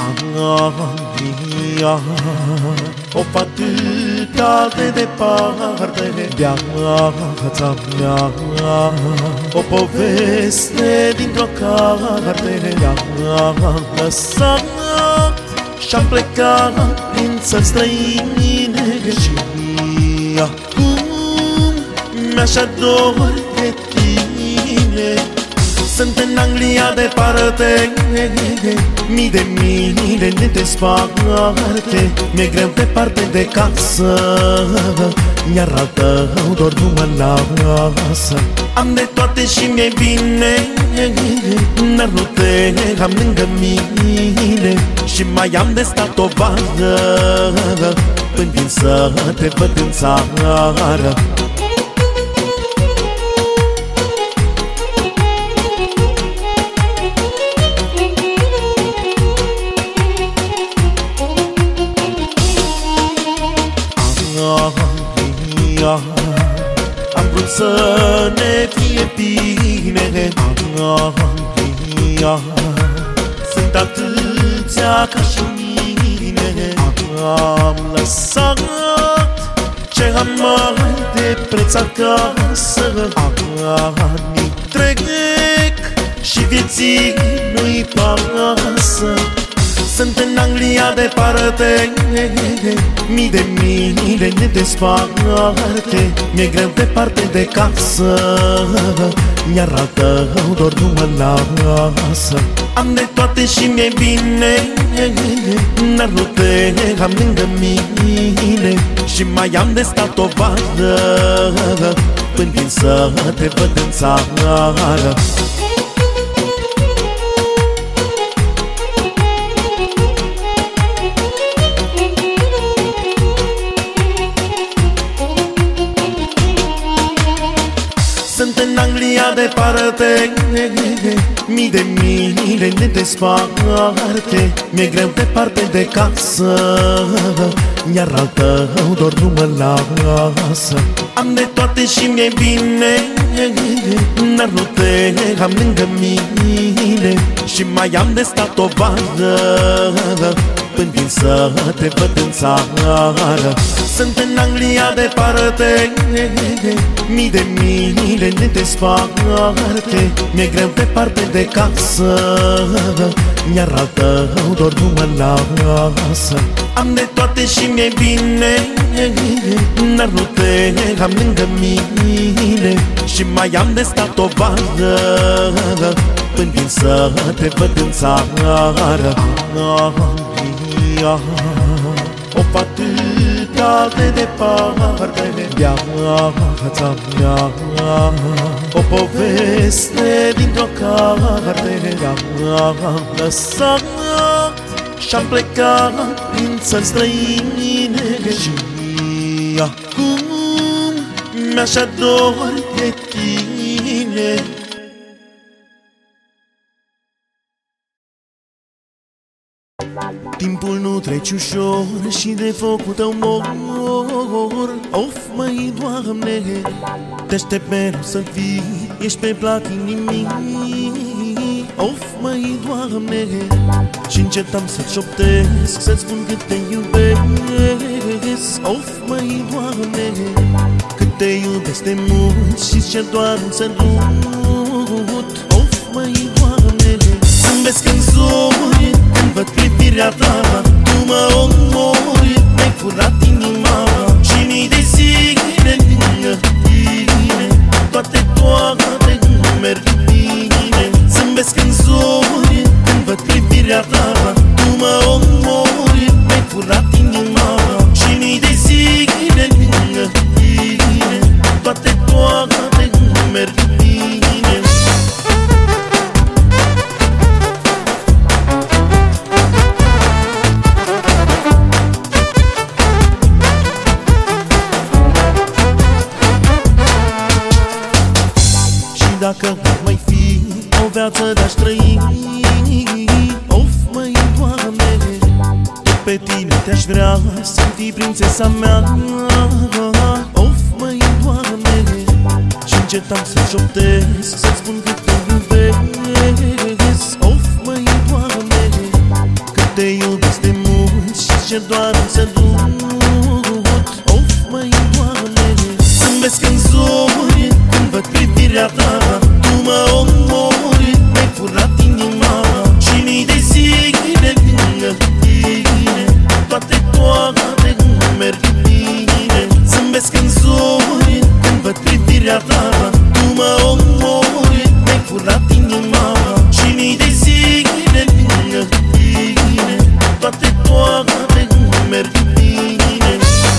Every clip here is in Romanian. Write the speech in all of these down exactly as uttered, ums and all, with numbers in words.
Anglia, of atâta de departe viața mea, o poveste dintr-o carte mi-am lăsat și-am plecat prin țări străine și acum mi-aș ador de tine. Sunt în Anglia departe, mii de mii de desparte. Mi-e greu departe de casă, iar al tău doar nu mă lasă. Am de toate și mi-e bine, dar nu te am lângă mine. Și mai am de stat o vară, până vin să te văd în țară. Am vrut să ne fie bine, Anglia. Sunt atâția ca și mine. Am lăsat ce am mai de preț acasă. Anii trec și vieții nu-i pasă. Sunt în Anglia departe, mii de mii de desparte. Mi-e greu departe de casă, iar al tău doar nu mă lasă. Am de toate și mi-e bine, dar nu te am lângă mine. Și mai am de stat o vară, până vin să te văd în țară. Sunt în Anglia departe, mii de mii de desparte. Mi-e greu departe de casă, iar al tău doar nu mă lasă. Am de toate și mi-e bine, dar nu te am lângă mine. Și mai am de stat o vară, până vin să te văd în țară. Sunt în Anglia departe, mii de mii de desparte. Mi-e greu departe de casă, iar al tău doar nu mă lasă. Am de toate și mi-e bine, dar nu te am lângă mine. Și mai am de stat o vară, până vin să te văd în țară. Anglia, of atâta de departe viața mea, o poveste dintr-o carte mi-am lăsat și-am plecat prin țări străine. Și acum mi-aș ador de tine. Timpul nu trece ușor și de focul tău mor. Of, măi, Doamne, te-aștept mereu să fii, ești pe plac inimii. Of, măi, Doamne, și încetam să-ți șoptesc, să-ți spun cât te iubesc. Of, măi, Doamne, cât te iubesc de mult și-ți cer doar un sărut. Of, măi, Doamne, zâmbesc în zori când văd privirea ta. Tu mă omori, mi-ai furat inima și mii de zile lângă tine. Toate, toate merg bine. Zâmbesc în zori când văd privirea ta. Tu mă omori, mi-ai furat inima și mii de zile lângă tine. Toate, toate merg bine. Dacă mai fi o viață de-aș trăi, of, măi, Doamne, tot pe tine te-aș vrea să fii prințesa mea. Of, măi, Doamne, și încetam să-ți șoptesc, să-ți spun cât te iubesc. Of, măi, Doamne, cât te iubesc de mult și cer doar un sărut. Of, măi, Doamne, zâmbesc în zori când văd privirea ta. Tu mă omori, mi-ai furat inima și mii de zile lângă tine, toate, toate merg bine. Zâmbesc în zori când văd privirea ta. Tu mă omori, mi-ai furat inima și mii de zile lângă tine, toate, toate merg bine.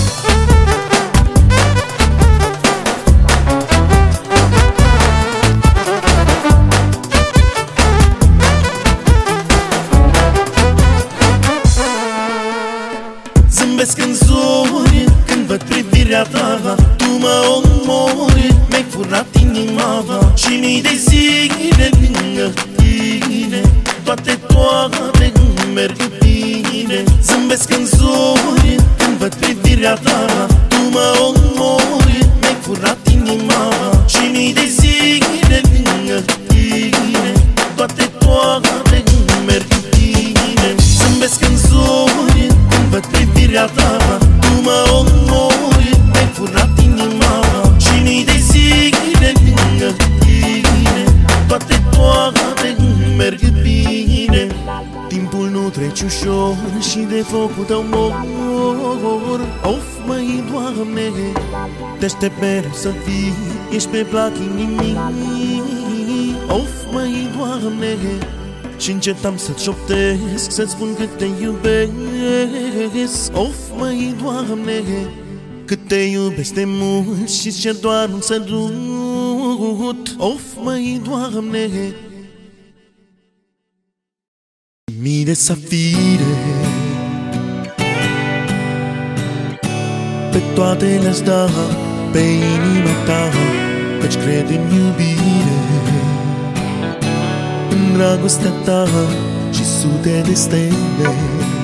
Zâmbesc în zori când văd privirea ta. Tu mă omori, mi-ai furat inima și mii de zile lângă tine, toate, toate merg bine. Zâmbesc în zori când văd privirea ta. Tu mă omori, mi-ai furat inima și mii de zile lângă tine, toate, toate merg bine. Zâmbesc în zori când văd privirea ta. Tu mă omori, mi-ai furat inima și mii de zile lângă tine, toate, toate merg bine. Timpul nu trece ușor și de focul tău mor. Of, măi, Doamne, te-aștept mereu să fii, ești pe plac inimii. Of, măi, Doamne, și încetam să-ți șoptesc, să-ți spun cât te iubesc. Of, măi, Doamne, cât te iubesc de mult și-ți cer doar un sărut. Of, măi, Doamne, mii de safire pe toate le-aș da pe inima ta, căci cred în iubire, în dragostea ta și sute de stele.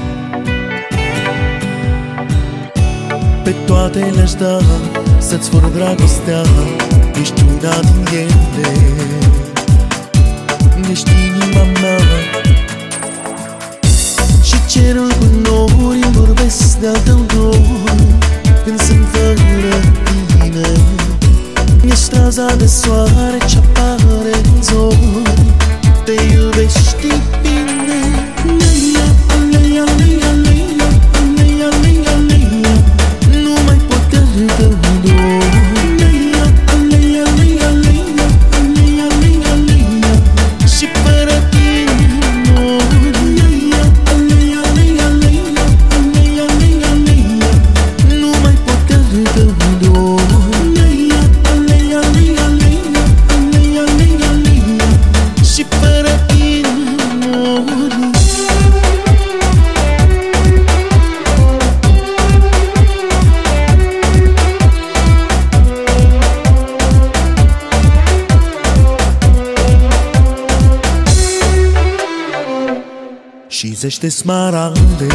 Pe toate le-aș da să-ți fur dragostea, ești una din ele, ești inima mea. Și cerul cu nori îmi vorbesc de-al tău dor când sunt fără tine. Ești raza de soare ce apare în zori, te iubești bine. Leia, leia, leia, leia, leia, leia, leia, nu mai pot călătă în dor. Leia, leia, leia, leia, leia, leia, leia, și fără tine mor. Leia, leia, leia, leia, leia, leia, leia, nu mai pot călătă în dor. Leia, leia, leia, leia, leia, leia, leia, și fără tine mor. Și zeci de smaralde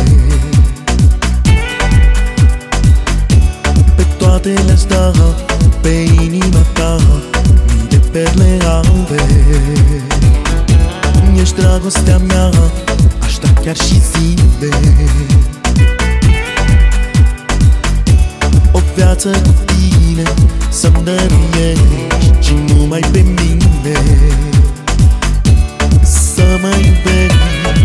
pe toate le-aș da pe inima ta, mii de perle albe. Ești dragostea mea, aș da chiar și zile, o viață cu tine să-mi dăruiești și numai pe mine să mă iubești.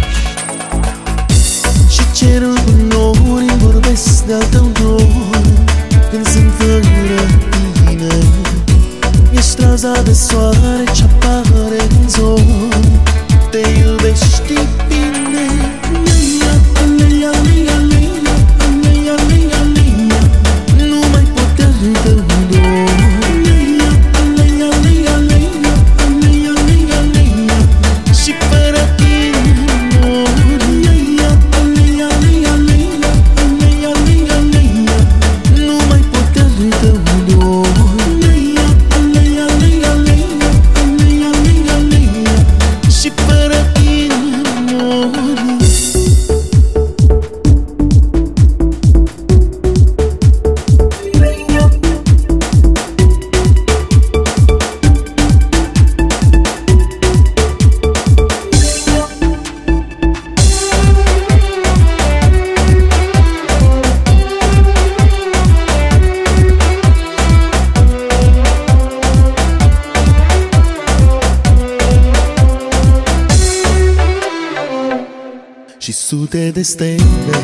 Și cerul cu nori îmi vorbesc de-al tău dor când sunt fără tine. Ești raza de soare ce apare în zori, te iubești bine. Leia, leia, leia, leia, leia, leia, leia, nu mai pot călătă în dor. Leia, leia, leia, leia, leia, leia, leia, și fără tine mor. Leia, leia, leia, leia, leia, leia, leia, nu mai pot călătă în dor. Leia, leia, leia, leia, și sute de stele.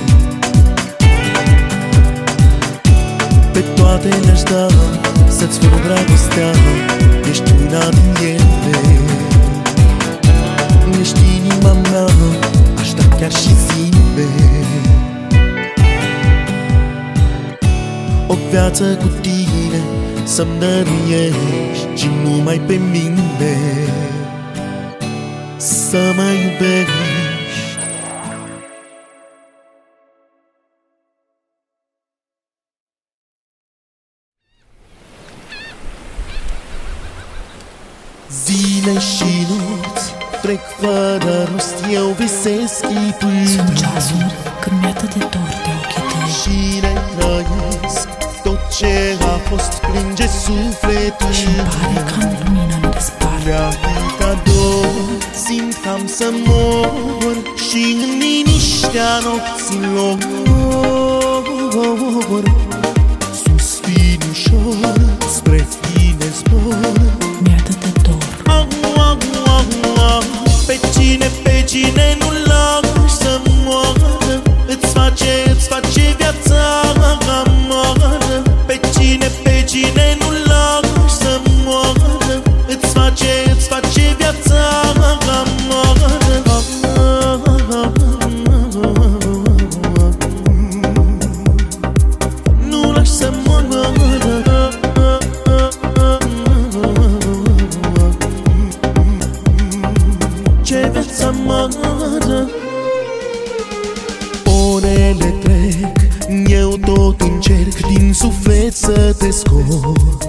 Pe toate le-aș da să-ți fur dragostea, ești una din ele. Ești inima mea, aș da chiar și zile. O viață cu tine să-mi dăruiești și numai pe mine să mă iubești. Zile și nopți trec fără rost, eu visez chipul. Sunt ceasuri când mi-e atât de dor de ochii tăi și retrăiesc tot ce a fost, plânge sufletul și-mi pare ca în lumină nu dispar. De atâta dor simt că am să mor și în liniștea nopților suspin ușor, spre tine zbor. Mi-e atât de dor. Pe cine, pe cine nu lași să moară, îți face, îți face viața amară. Pe cine, pe cine nu lași să moară, îți face, îți face viața amară. Nu lași să moară. Ce viața amară. Orele trec, eu tot încerc din suflet să te scot.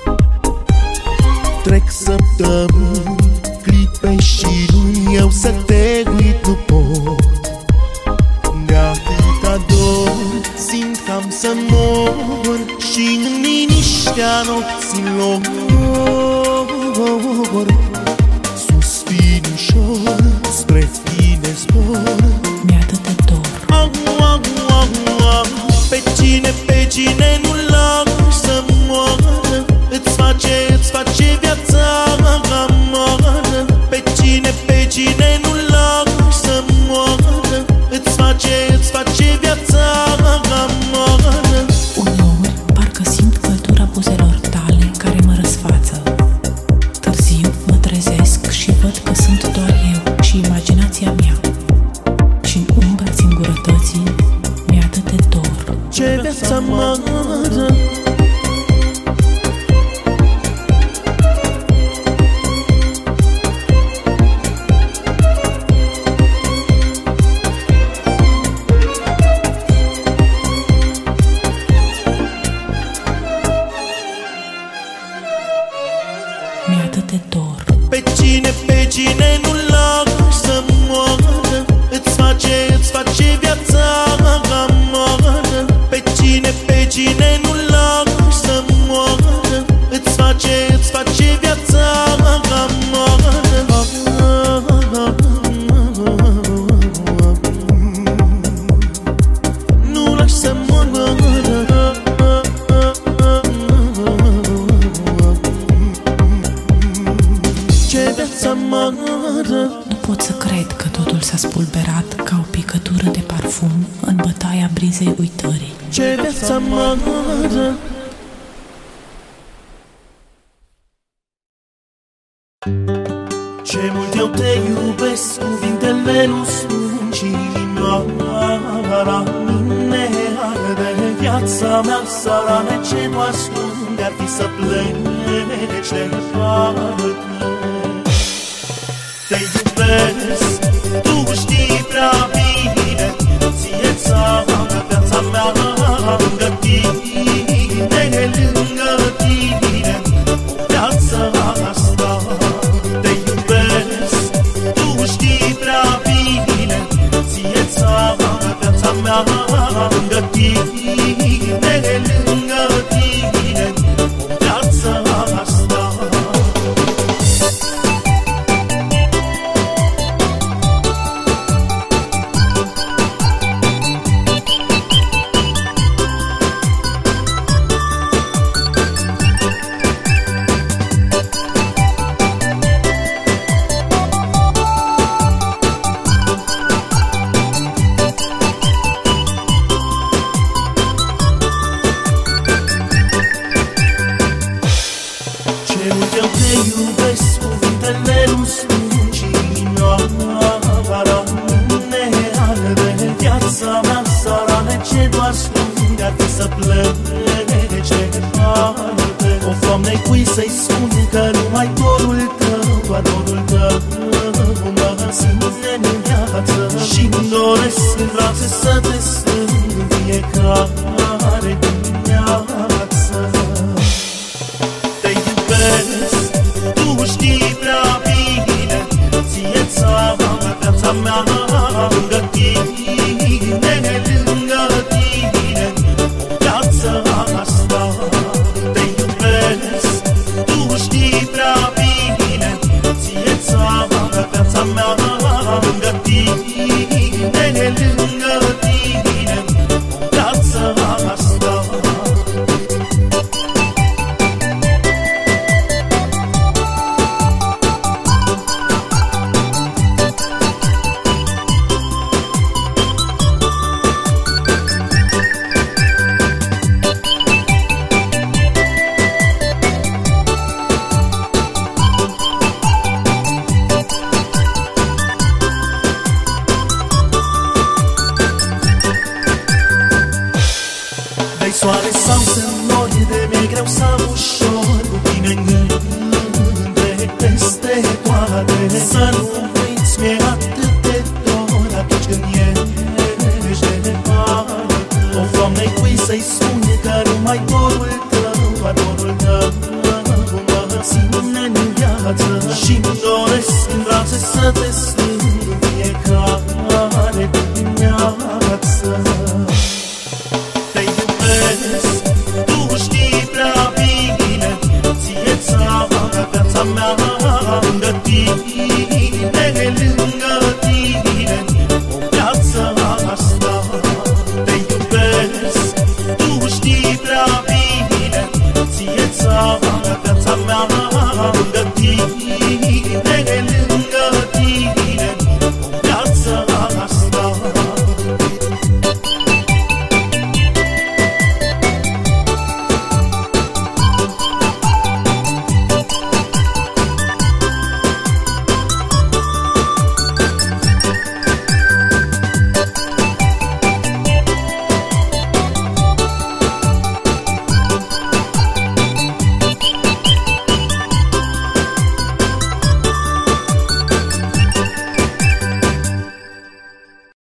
Trec săptămâni, clipe și luni, eu să te uit nu pot. De atâta dor simt că am să mor și în liniștea nopților suspin ușor, spre tine zbor. Mi-e atât de dor. Pe cine, pe cine nu lași să moară, îți face, îți face viața amară. Pe cine, pe cine nu lași să moară, îți face, îți face viața amară. Uneori parcă simt căldura buzelor tale care mă răsfață. Târziu mă trezesc și văd că sunt doar eu și imaginația mea. Și în umbra singurătății mi-e atât de dor. Ce viața amară. Mi-e atât de dor. Pe cine, pe cine nu lași să moară, îți face, îți face viața amară. Pe cine, pe cine nu lași să moară, îți face, îți face viața amară. Nu lași să moară. Ce viața amară. Nu pot să cred că totul s-a spulberat ca o picătură de parfum în bătaia brizei uitării. Ce viața amară. Ce mult eu te iubesc, cuvintele nu spun, ci inima la mine arde. Viața mea sarane ce nu ascunde, ar fi să pleci de departe. Te iubesc, tu știi prea bine, ție ți-am viața mea lângă tine, lângă tine, viața asta. Te iubesc, tu știi prea bine, ție ți-am viața mea lângă tine, lângă tine, viața asta. să pleci de departe. O, Doamne, cui să-i spun că numai dorul Tău, doar dorul Tău mă ține în viață. Și-mi doresc în brațe să te strâng în fiecare dimineață. Te iubesc, tu știi prea bine, ție-ți am viața mea. Lângă tine, lângă tine, viața asta. Te iubesc, tu știi prea bine, ție-ți am viața mea. Lângă tine, lângă tine, viața asta. Dai soare sau să nori, de mi-e greu să muși